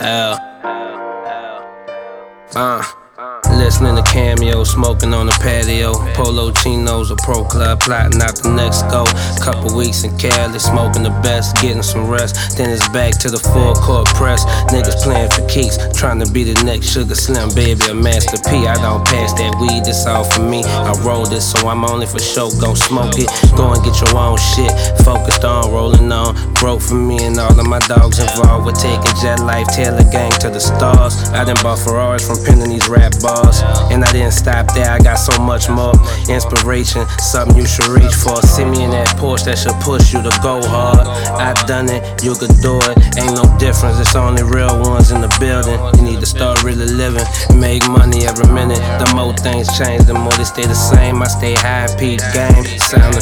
Hell. Listening to Cameo, smoking on the patio. Polo chinos, a pro club, plotting out the next go. Couple weeks in Cali, smoking the best, getting some rest. Then it's back to the full court press. Niggas playing for keeps, trying to be the next Sugar Slim Baby or Master P. I don't pass that weed, this all for me. I roll this, so I'm only for show. Gon' smoke it, go and get your own shit. Focused on rolling on, broke for me and all of my dogs involved with taking jet life, Taylor gang to the stars. I done bought Ferraris from penning these rap bars. And I didn't stop there, I got so much more inspiration, something you should reach for. See me in that Porsche, that should push you to go hard. I done it, you could do it, ain't no difference. It's only real ones in the building. You need to start really living, make money every minute. The more things change, the more they stay the same. I stay high and peep game, sound the